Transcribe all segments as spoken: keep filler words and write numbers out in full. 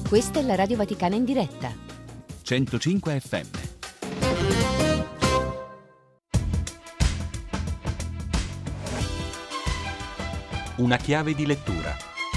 Questa è la Radio Vaticana in diretta. centocinque effe emme. Una chiave di lettura.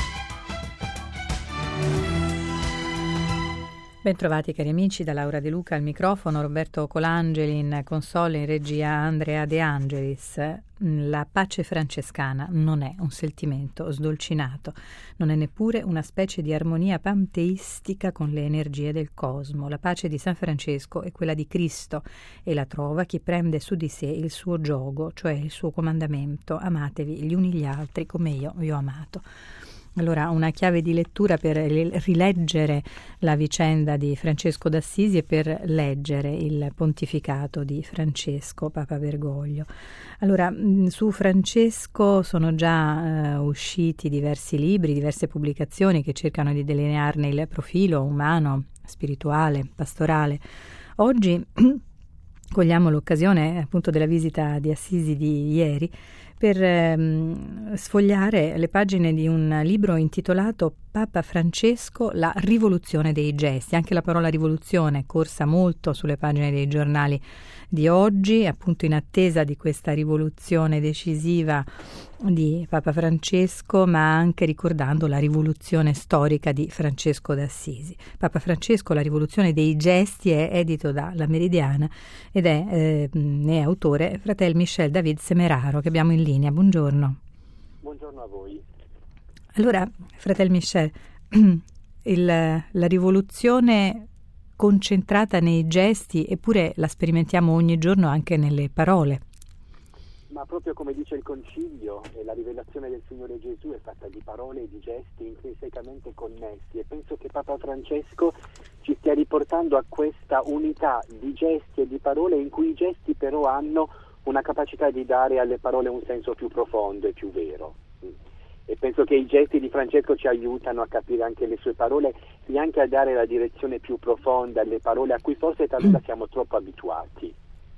Bentrovati cari amici, da Laura De Luca al microfono, Roberto Colangeli in console, in regia Andrea De Angelis. La pace francescana non è un sentimento sdolcinato, non è neppure una specie di armonia panteistica con le energie del cosmo. La pace di San Francesco è quella di Cristo e la trova chi prende su di sé il suo giogo, cioè il suo comandamento: amatevi gli uni gli altri come io vi ho amato. Allora, una chiave di lettura per rileggere la vicenda di Francesco d'Assisi e per leggere il pontificato di Francesco, Papa Bergoglio. Allora, su Francesco sono già uh, usciti diversi libri, diverse pubblicazioni che cercano di delinearne il profilo umano, spirituale, pastorale. Oggi cogliamo l'occasione appunto della visita di Assisi di ieri per ehm, sfogliare le pagine di un libro intitolato Papa Francesco, la rivoluzione dei gesti. Anche la parola rivoluzione è corsa molto sulle pagine dei giornali di oggi, appunto in attesa di questa rivoluzione decisiva di Papa Francesco, ma anche ricordando la rivoluzione storica di Francesco d'Assisi. Papa Francesco, la rivoluzione dei gesti, è edito da La Meridiana ed è, eh, ne è autore fratel Michel David Semeraro, che abbiamo in linea. Buongiorno. Buongiorno a voi. Allora, fratel Michel, il, la rivoluzione concentrata nei gesti, eppure la sperimentiamo ogni giorno anche nelle parole. Ma proprio come dice il Concilio, la rivelazione del Signore Gesù è fatta di parole e di gesti intrinsecamente connessi, e penso che Papa Francesco ci stia riportando a questa unità di gesti e di parole, in cui i gesti però hanno una capacità di dare alle parole un senso più profondo e più vero. E penso che i gesti di Francesco ci aiutano a capire anche le sue parole e anche a dare la direzione più profonda alle parole a cui forse talvolta siamo troppo abituati.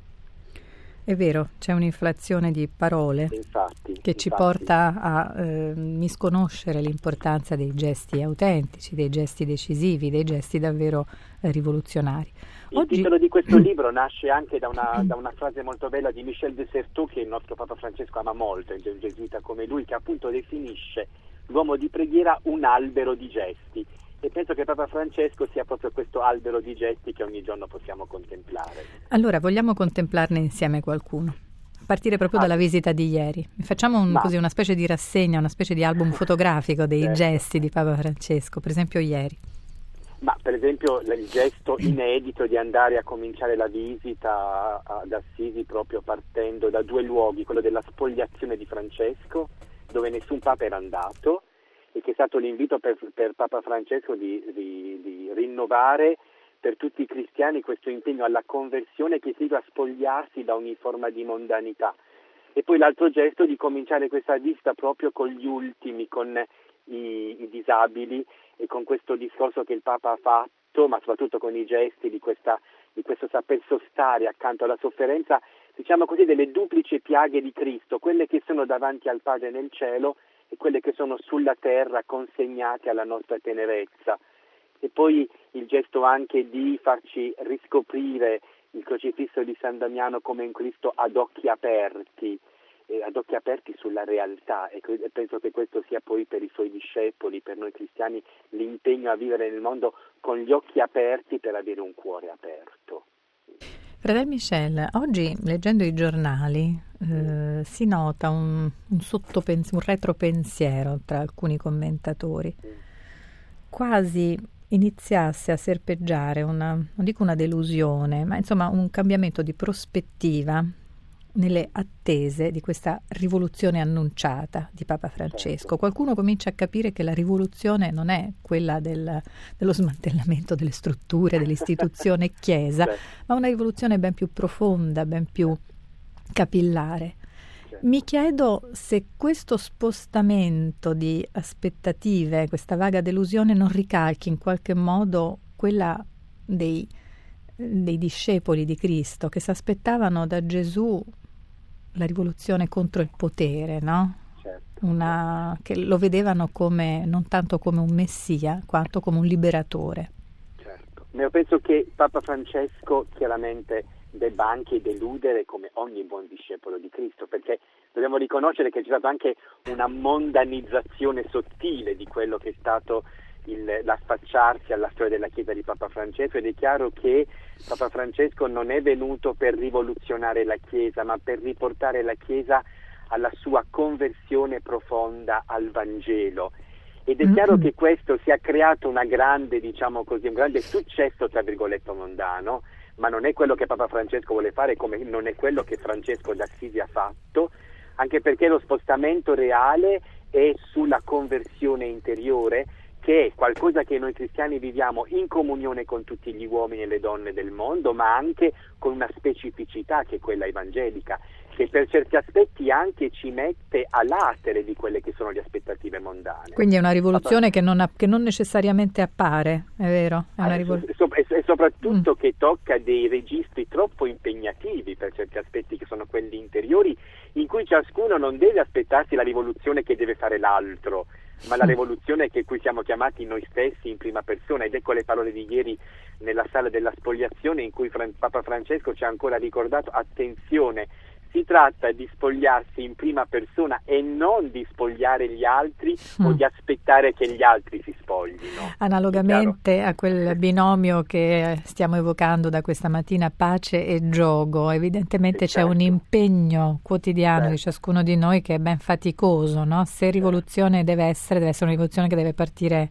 È vero, c'è un'inflazione di parole infatti, che infatti. ci porta a eh, misconoscere l'importanza dei gesti autentici, dei gesti decisivi, dei gesti davvero eh, rivoluzionari. Il Oggi... titolo di questo libro nasce anche da una, da una frase molto bella di Michel de Certeau, che il nostro Papa Francesco ama molto, è un gesuita come lui, che appunto definisce l'uomo di preghiera un albero di gesti. E penso che Papa Francesco sia proprio questo albero di gesti che ogni giorno possiamo contemplare. Allora, vogliamo contemplarne insieme qualcuno? A partire proprio ah. dalla visita di ieri. Facciamo un, così una specie di rassegna, una specie di album fotografico dei certo. gesti di Papa Francesco, per esempio ieri. Ma per esempio il gesto inedito di andare a cominciare la visita ad Assisi proprio partendo da due luoghi, quello della spogliazione di Francesco, dove nessun Papa era andato, e che è stato l'invito per, per Papa Francesco di, di, di rinnovare per tutti i cristiani questo impegno alla conversione che significa spogliarsi da ogni forma di mondanità. E poi l'altro gesto di cominciare questa visita proprio con gli ultimi, con i, i disabili, e con questo discorso che il Papa ha fatto, ma soprattutto con i gesti di, questa, di questo saper sostare accanto alla sofferenza, diciamo così, delle duplici piaghe di Cristo, quelle che sono davanti al Padre nel cielo e quelle che sono sulla terra consegnate alla nostra tenerezza. E poi il gesto anche di farci riscoprire il crocifisso di San Damiano come un Cristo ad occhi aperti, eh, ad occhi aperti sulla realtà, e penso che questo sia poi per i suoi discepoli, per noi cristiani, l'impegno a vivere nel mondo con gli occhi aperti per avere un cuore aperto. Fratel Michel, oggi leggendo i giornali eh, si nota un, un, sottopens- un retropensiero tra alcuni commentatori, quasi iniziasse a serpeggiare una, non dico una delusione, ma insomma un cambiamento di prospettiva nelle attese di questa rivoluzione annunciata di Papa Francesco. Qualcuno comincia a capire che la rivoluzione non è quella del, dello smantellamento delle strutture, dell'istituzione Chiesa, ma una rivoluzione ben più profonda, ben più capillare. Mi chiedo se questo spostamento di aspettative, questa vaga delusione, non ricalchi in qualche modo quella dei, dei discepoli di Cristo che si aspettavano da Gesù la rivoluzione contro il potere, no? certo. una, che lo vedevano come non tanto come un messia quanto come un liberatore. Certo. Io penso che Papa Francesco chiaramente debba anche deludere come ogni buon discepolo di Cristo, perché dobbiamo riconoscere che c'è stata anche una mondanizzazione sottile di quello che è stato il, l'affacciarsi alla storia della Chiesa di Papa Francesco, ed è chiaro che Papa Francesco non è venuto per rivoluzionare la Chiesa, ma per riportare la Chiesa alla sua conversione profonda al Vangelo. Ed è chiaro che questo si è creato una grande, diciamo così, un grande successo tra virgolette mondano, ma non è quello che Papa Francesco vuole fare, come non è quello che Francesco d'Assisi ha fatto, anche perché lo spostamento reale è sulla conversione interiore, che è qualcosa che noi cristiani viviamo in comunione con tutti gli uomini e le donne del mondo, ma anche con una specificità che è quella evangelica, che per certi aspetti anche ci mette a latere di quelle che sono le aspettative mondane. Quindi è una rivoluzione che non, ha, che non necessariamente appare, è vero? È una rivol- e, so- e soprattutto mm. che tocca dei registri troppo impegnativi per certi aspetti, che sono quelli interiori, in cui ciascuno non deve aspettarsi la rivoluzione che deve fare l'altro, ma la rivoluzione che cui siamo chiamati noi stessi in prima persona. Ed ecco le parole di ieri nella sala della spoliazione, in cui Fran- Papa Francesco ci ha ancora ricordato: attenzione, si tratta di spogliarsi in prima persona e non di spogliare gli altri mm. o di aspettare che gli altri si spoglino. Analogamente a quel binomio che stiamo evocando da questa mattina, pace e giogo, evidentemente sì, c'è certo. un impegno quotidiano certo. di ciascuno di noi che è ben faticoso, no? Se rivoluzione certo. deve essere, deve essere una rivoluzione che deve partire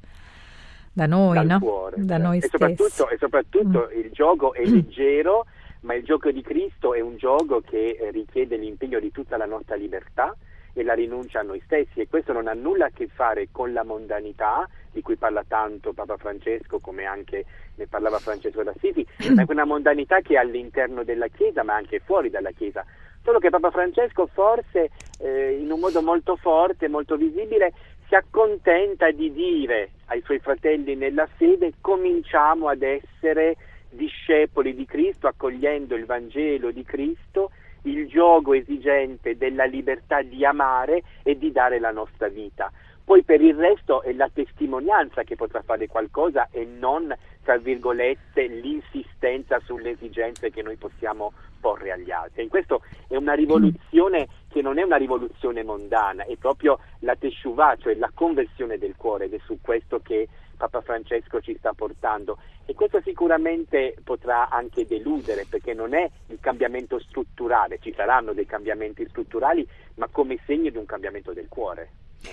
da noi, Dal no? cuore, da certo. noi e stessi. Soprattutto, e soprattutto mm. il gioco è leggero, ma il gioco di Cristo è un gioco che eh, richiede l'impegno di tutta la nostra libertà e la rinuncia a noi stessi, e questo non ha nulla a che fare con la mondanità di cui parla tanto Papa Francesco, come anche ne parlava Francesco d'Assisi, ma è una mondanità che è all'interno della Chiesa ma anche fuori dalla Chiesa. Solo che Papa Francesco forse eh, in un modo molto forte, molto visibile, si accontenta di dire ai suoi fratelli nella fede: cominciamo ad essere discepoli di Cristo, accogliendo il Vangelo di Cristo, il giogo esigente della libertà di amare e di dare la nostra vita. Poi per il resto è la testimonianza che potrà fare qualcosa, e non, tra virgolette, l'insistenza sulle esigenze che noi possiamo porre agli altri. In questo è una rivoluzione che non è una rivoluzione mondana, è proprio la teshuvah, cioè la conversione del cuore, ed è su questo che Papa Francesco ci sta portando, e questo sicuramente potrà anche deludere, perché non è il cambiamento strutturale, ci saranno dei cambiamenti strutturali, ma come segno di un cambiamento del cuore.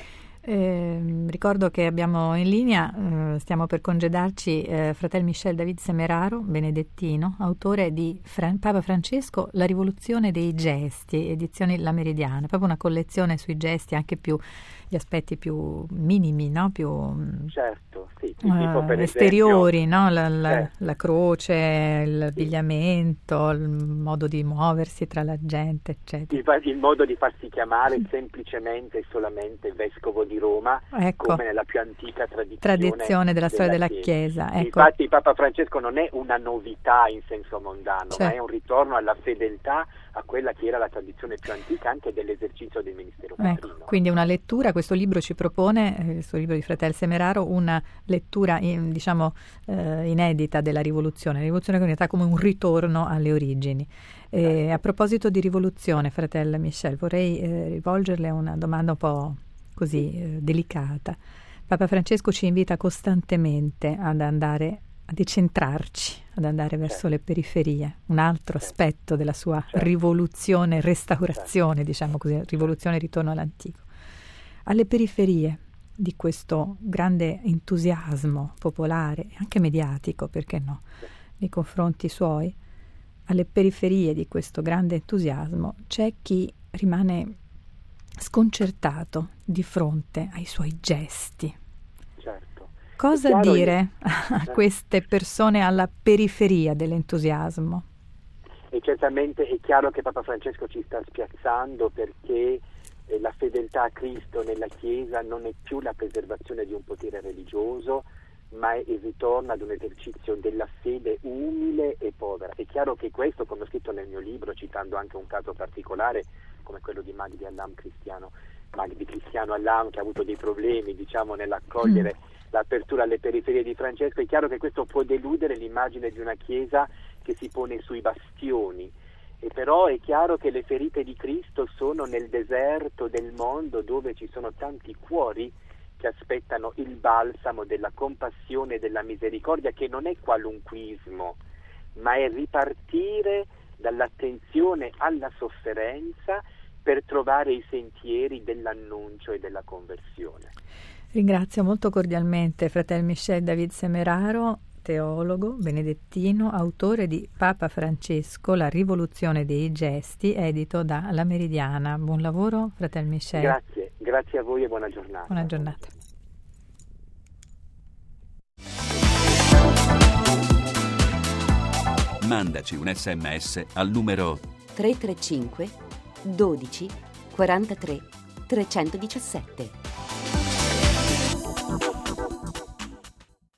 Eh, ricordo che abbiamo in linea, eh, stiamo per congedarci, eh, fratel Michel David Semeraro, benedettino, autore di Fra- Papa Francesco, La rivoluzione dei gesti, edizioni La Meridiana, proprio una collezione sui gesti, anche più gli aspetti più minimi, no? Più certo, sì, uh, tipo per esteriori, esempio, no? la, la, certo. la croce, l'abbigliamento, il modo di muoversi tra la gente, eccetera. Il, il modo di farsi chiamare semplicemente e solamente vescovo di Roma, ecco, come nella più antica tradizione, tradizione della storia della, della Chiesa. Chiesa. Ecco. Infatti Papa Francesco non è una novità in senso mondano, cioè. ma è un ritorno alla fedeltà a quella che era la tradizione più antica anche dell'esercizio del ministero patrino. Ecco, quindi una lettura, questo libro ci propone, questo libro di fratel Semeraro, una lettura in, diciamo eh, inedita della rivoluzione, la rivoluzione che è come un ritorno alle origini. E a proposito di rivoluzione, fratel Michel, vorrei eh, rivolgerle una domanda un po' così eh, delicata. Papa Francesco ci invita costantemente ad andare a decentrarci, ad andare verso le periferie, un altro aspetto della sua rivoluzione, restaurazione, diciamo così, rivoluzione ritorno all'antico. Alle periferie di questo grande entusiasmo popolare, anche mediatico, perché no, nei confronti suoi, alle periferie di questo grande entusiasmo c'è chi rimane sconcertato di fronte ai suoi gesti. Certo. Cosa Chiaro, dire io... a queste persone alla periferia dell'entusiasmo? E certamente è chiaro che Papa Francesco ci sta spiazzando, perché eh, la fedeltà a Cristo nella Chiesa non è più la preservazione di un potere religioso, ma è il ritorno ad un esercizio della fede umile e povera. È chiaro che questo, come ho scritto nel mio libro, citando anche un caso particolare come quello di Magdi Allam Cristiano, ma di Cristiano Allam, che ha avuto dei problemi, diciamo, nell'accogliere mm. l'apertura alle periferie di Francesco. È chiaro che questo può deludere l'immagine di una chiesa che si pone sui bastioni, e però è chiaro che le ferite di Cristo sono nel deserto del mondo, dove ci sono tanti cuori che aspettano il balsamo della compassione e della misericordia, che non è qualunquismo, ma è ripartire dall'attenzione alla sofferenza per trovare i sentieri dell'annuncio e della conversione. Ringrazio molto cordialmente fratel Michel David Semeraro, teologo benedettino, autore di Papa Francesco, la rivoluzione dei gesti, edito da La Meridiana. Buon lavoro, fratel Michel. Grazie, grazie a voi e buona giornata. Buona giornata. Mandaci un sms al numero tre tre cinque dodici quarantatré trecentodiciassette.